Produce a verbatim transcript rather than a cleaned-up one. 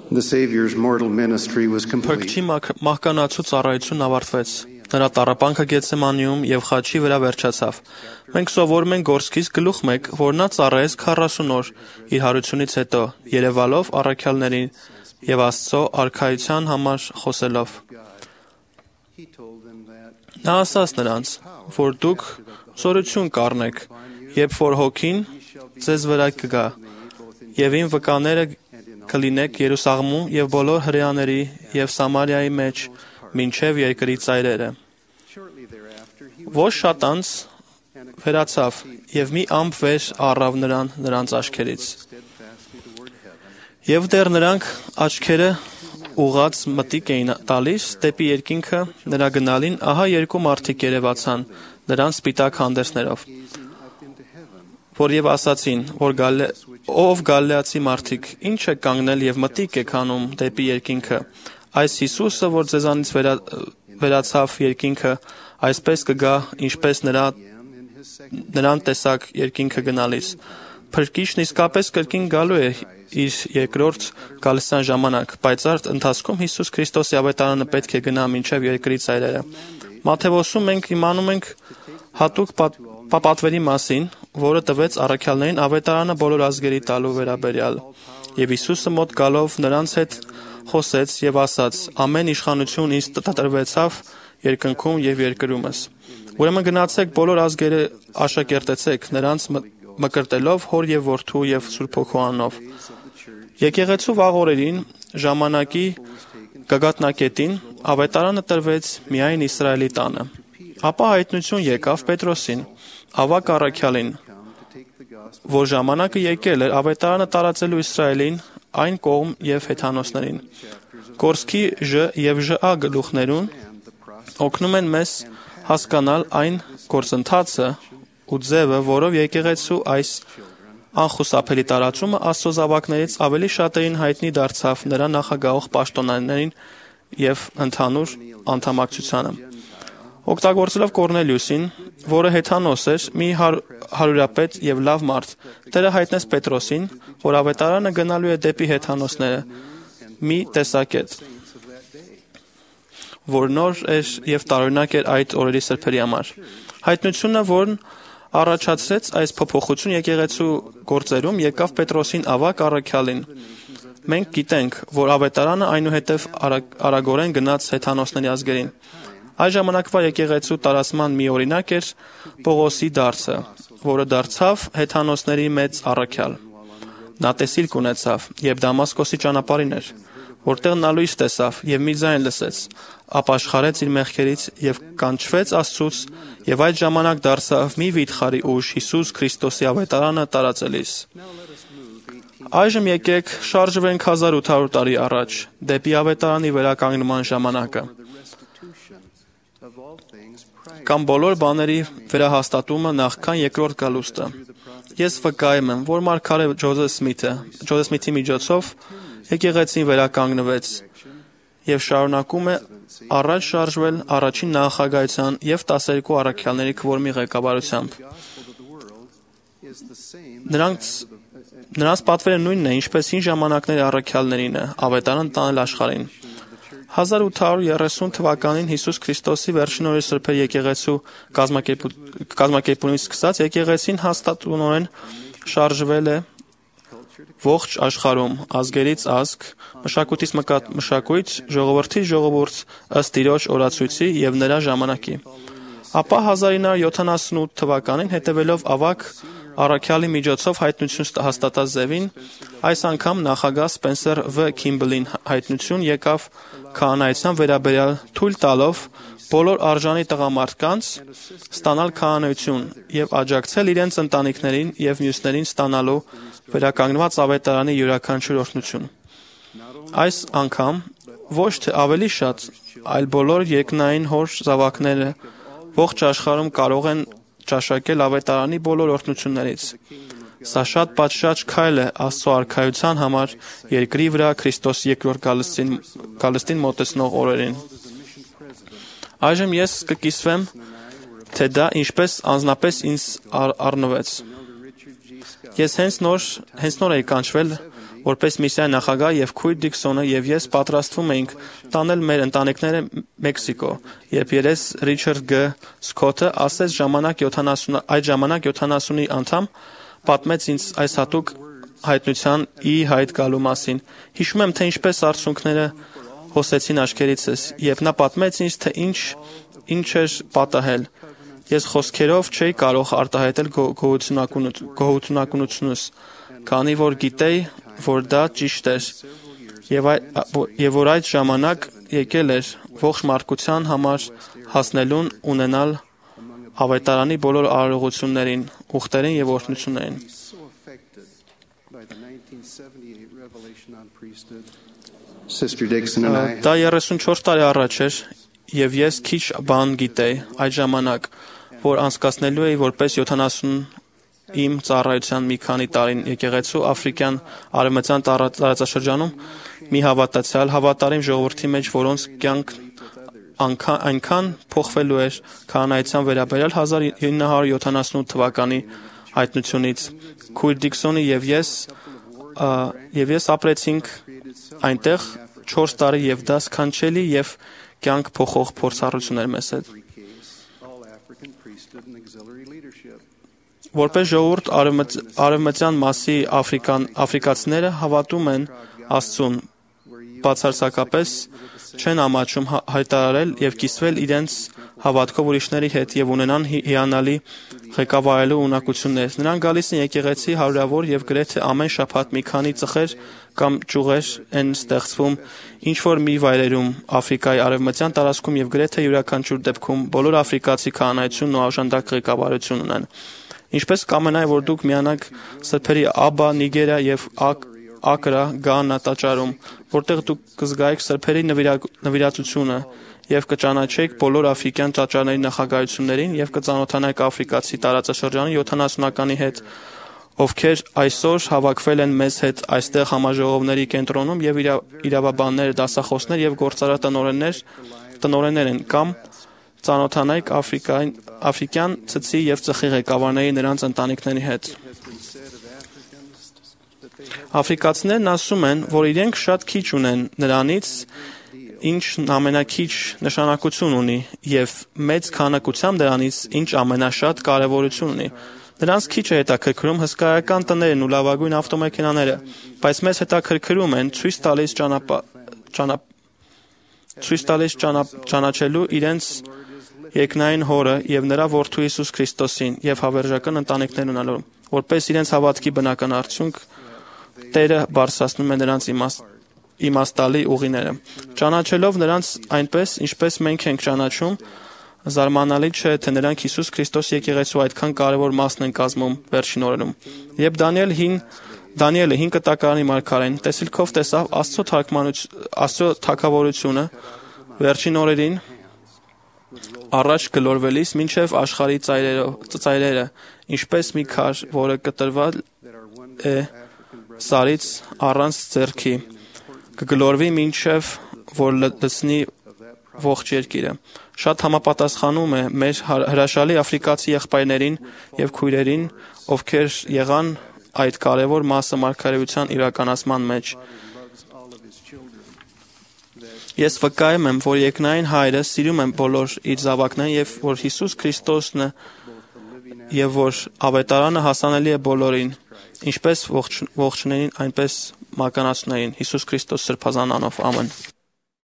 The Savior's mortal ministry was complete. Փրկչի մահկանացու ծառայությունն ավարտվեց։ Նրա տառապանքը Գեթսեմանիում եւ խաչի վրա վերջացավ։ Մենք սովորում ենք Գորսկից գլուխ մեկ, որ նա ծառայեց քառասուն օր իր հարությունից հետո, երևալով առաքյալներին եւ Աստծո արքայության համար խոսելով։ Նա ասաց նրանց, որ դուք զորություն կառնեք, երբ որ հոգին ձեզ վրա կգա, եւ իմ վկաները կլինեք Երուսաղեմում եւ բոլոր հրեաների եւ Սամարիայի մեջ մինչեւ երկրի ծայրերը։ Ոչ շատ անց վերացավ եւ մի ամպ վեր առավ նրան նրանց աչքերից։ Եվ դեռ նրանք աչքերը ուղած մտիկ էին տալիս դեպի երկինքը նրա գնալին, ահա երկու մարդիկ երևացան նրան սպիտակ հանդերձներով, որ եւ ասացին, որ գալե ով գալեացի մարդիկ, ինչ է կանգնել եւ մտիկ եք անում դեպի երկինքը, այս Հիսուսը, որ ձեզանից վերա, վերացավ երկինքը, այսպես կգա, ինչպես նրա նրան տեսակ երկինքը գնալիս։ Փրկիչն իսկապես կրկին գալու է իր երկրորդ գալստյան ժամանակ, բայց այդ ընթացքում Հիսուս Քրիստոսի ավետարանը պետք է գնա մինչև երկրի ծայրերը։ Մատթեոսում մենք իմանում ենք հատուկ պատվերի մասին, որը տվեց առաքյալներին ավետարանը բոլոր ազգերի տալու վերաբերյալ։ Եվ Հիսուսը մոտ գալով նրանց հետ խոսեց եւ ասաց. ամեն իշխանություն ինձ տրվեցավ երկնքում եւ երկրումս։ Ուրեմն գնացեք բոլոր ազգերը աշակերտեցեք, նրանց մկրտելով Հոր եւ Որդու եւ Սուրբ Հոգու անունով։ Եկեղեցու վաղ օրերին ժամանակի գագաթնակետին ավետարանը տրվեց միայն Իսրայելի տանը։ Ապա հայտնություն եկավ Պետրոսին, ավակ առաքյալին, որ ժամանակը եկել էր ավետարանը տարածելու Իսրայելին այն կողմ եւ հեթանոսներին։ Գորսկի Ժ եւ Ժ գլուխներուն օգնում են մեզ հասկանալ այն գործընթացը ու ձևը, որով եկեղեցու այս անխուսափելի տարածումը Աստծո զավակներից ավելի շատերին հայտնի դարձավ նրա նախագահող պաշտոնյաներին եւ ընդհանուր անդամակցությանը։ Օգտագործելով Կորնելիուսին, որը հեթանոս էր, մի հարյուրապետ եւ լավ մարդ, Տերը հայտնեց Պետրոսին, որ ավետարանը գնալու է դեպի հեթանոսները, մի տեսակետ, որ նոր էր եւ տարօրինակ էր այդ օրերի սրբերի համար։ Հայտնությունը, որն առաջացրեց այս փոփոխություն եկեղեցու գործերում, եկավ Պետրոսին ավակ առաքյալին։ Մենք գիտենք, որ ավետարանը այնուհետև արագորեն գնաց հեթանոսների ազգերին։ Այս ժամանակվա եկեղեցու տարածման մի օրինակ էր Պողոսի դարձը, որը դարձավ հեթանոսների մեծ առաքյալ։ Նա տեսիլք ունեցավ, երբ Դամասկոսի ճանապարհին էր, որտեղ նա լույս տեսավ եւ մի ձայն լսեց, ապաշխարեց իր մեղքերից եւ կանչվեց Աստծուց, եւ այդ ժամանակ դարձավ մի վիթխարի ուժ Հիսուս Քրիստոսի ավետարանը տարածելիս։ Այժմ եկեք շարժվենք հազար ութ հարյուր տարի առաջ, դեպի ավետարանի վերականգնման ժամանակը։ Կամ բոլոր բաների վերահաստատումը նախքան երկրորդ գալուստը։ Ես վկայում եմ, որ մարգարե Ջոզեֆ Սմիթը, Ջոզեֆ Սմիթի միջոցով եկեղեցին վերականգնվեց եւ շարունակում է առաջ շարժվել առաջին նախագահության եւ տասներկու առաքյալների քվորմի ղեկավարությամբ։ Նրանց նրանց պատվերը նույնն է, ինչպես հին ժամանակների առաքյալներինը, ավետարան տանել աշխարհին։ հազար ութ հարյուր երեսուն թվականին Հիսուս Քրիստոսի վերջին օրերի սրբեր եկեղեցու կազմակերպումից սկսած եկեղեցին հաստատունորեն շարժվել է ողջ աշխարհում, ազգերից ազգ, մշակույթից մշակույթ, ժողովրդից ժողովուրդ, ըստ Տիրոջ օրացույցի եւ նրա ժամանակի։ Ապա հազար ինը հարյուր յոթանասունութ թվականին հետևելով ավակ առաքյալի միջոցով հայտնություն հաստատած ձևին, այս անգամ նախագահ Սպենսեր Վ. Քիմբլին հայտնություն եկավ քահանայության վերաբերյալ, թույլ տալով բոլոր արժանի տղամարդկանց ստանալ քահանայություն եւ աջակցել իրենց ընտանիքներին եւ մյուսներին ստանալու վերականգնված ավետարանի յուրաքանչյուր օրհնություն։ Այս անգամ ոչ թե ավելի շատ, այլ բոլոր երկնային հոր զավակները ողջ աշխարհում կարող են ճաշակել ավետարանի բոլոր օրհնություններից։ Սա շատ պատշաճ քայլ է Աստծո արքայության համար երկրի վրա Քրիստոս երկրորդ գալստին, գալստին մոտեցնող օրերին։ Այժմ ես կկիսվեմ, թե դա ինչպես անձնապես ինձ առնվեց։ Ես հենց նոր, հենց նոր էի կանչվել Որպես միսիայի նախագահ եւ քույր Դիքսոնը եւ ես պատրաստվում էինք տանել մեր ընտանիքները Մեքսիկո, երբ երես Ռիչարդ Գ. Սքոթը ասեց ժամանակ յոթանասուն այդ ժամանակ յոթանասունի անդամ պատմեց ինձ այս հատուկ հայտնության ի հայտ գալու մասին։ Հիշում եմ, թե ինչպես արցունքները հոսեցին աչքերիցս, երբ նա պատմեց ինձ, թե ինչ ինչ էր պատահել։ Ես խոսքերով չէի կարող արտահայտել գոհունակությունս, քանի որ գիտեի, որ դա ճիշտ էր, եւ, եւ որ այդ ժամանակ եկել էր ողջ մարդկության համար հասնելուն ունենալ ավետարանի բոլոր արարողություններին, ուխտերին եւ օրհնություններին։ Դա երեսունչորս տարի առաջ էր, եւ ես քիչ բան գիտեի այդ ժամանակ, որ անցկացնելու էի որպես յոթանասուն իմ ծառայության մի քանի տարին եկեղեցու Աֆրիկյան արևմտյան տարածաշրջանում մի հավատացյալ հավատարիմ ժողովրդի մեջ, որոնց կյանք այնքան փոխվելու էր քահանայության վերաբերյալ հազար ինը հարյուր յոթանասունութ թվականի հայտնությունից։ Քույր Դիքսոնը եւ ես եւ ես ապրեցինք այնտեղ չորս տարի եւ դա սքանչելի եւ կյանք փոխող փորձառություն էր մեզ հետ։ Որպես ժողովուրդ արևմտյան մասի աֆրիկացիները հավատում են Աստծուն, բացարձակապես չեն ամաչում հայտարարել եւ կիսվել իրենց հավատքով ուրիշների հետ եւ ունենան հիանալի ղեկավարելու ունակություններ։ Նրանք գալիս են եկեղեցի հարյուրավոր եւ գրեթե ամեն շաբաթ մի քանի ծխեր կամ ճյուղեր են ստեղծվում ինչ որ մի վայրերում Աֆրիկայի արևմտյան տարածքում եւ գրեթե յուրաքանչյուր դեպքում բոլոր աֆրիկացի քահանայությունն ու աշանդակ ղեկավարություն ունեն։ Ինչպես կամենայի, որ դուք միանաք սրբերի Աբա, Նիգերիա եւ Ակրա Գանա տաճարում, որտեղ դուք կզգայիք սրբերի նվիրատվությունը եւ կճանաչեք բոլոր աֆրիկյան տաճարների նախագահություններին եւ կծանոթանաք աֆրիկացի տարածաշրջանի յոթանասունականի հետ, ովքեր այսօր հավաքվել են մեզ հետ այստեղ համաժողովների կենտրոնում եւ իրավաբաններ, դասախոսներ եւ գործարար տնօրեններ տնօրեններ են կամ ծանոթանայք աֆրիկյան ցցի եւ ծխի ղեկավարների նրանց ընտանիքների հետ։ Աֆրիկացիներն ասում են, որ իրենք շատ քիչ ունեն նրանից, ինչն ամենակիչ նշանակություն ունի եւ մեծ քանակությամբ դրանից, ինչ ամենաշատ կարեւորություն ունի։ Նրանց քիչ է հետաքրքրում հսկայական տներն ու լավագույն ավտոմեքենաները, բայց մեզ հետաքրքրում են ցույց տալիս ճանապարհ ցույց տալիս ճանաչելու իրենց երկնային հորը եւ նրա որդու Հիսուս Քրիստոսին եւ հավերժական ընտանիքներ ունենալու, որպես իրենց հավատքի բնական արդյունք Տերը բարձրացնում է նրանց իմաստալի ուղիները։ Ճանաչելով նրանց այնպես, ինչպես մենք ենք ճանաչում, զարմանալի չէ, թե նրանք Հիսուս Քրիստոս եկեղեցու այդքան կարևոր մասն են կազմում վերջին օրերում։ Երբ Դանիել հին Դանիելը հին կտակարանի մարգարեն տեսիլքով տեսավ Աստծո թարգմանություն Աստծո թագավորությունը վերջին օրերին առաջ գլորվելիս մինչև աշխարհի ծայրերը, ինչպես մի քար, որը կտրվել է սարից առանց ձեռքի, կգլորվի մինչև որ լցնի ողջ երկիրը։ Շատ համապատասխանում է մեր հրաշալի աֆրիկացի եղբայրներին եւ քույրերին, ովքեր եղան այդ կարևոր մասը մարգարեության իրականացման մեջ։ Ես վկայում եմ, որ երկնային Հայրը սիրում է բոլոր իր զավակներին եւ որ Հիսուս Քրիստոսն է եւ որ ավետարանը հասանելի է բոլորին, ինչպես ողջուններին, այնպես մականացուներին։ Հիսուս Քրիստոս սրբազան անով, ամեն։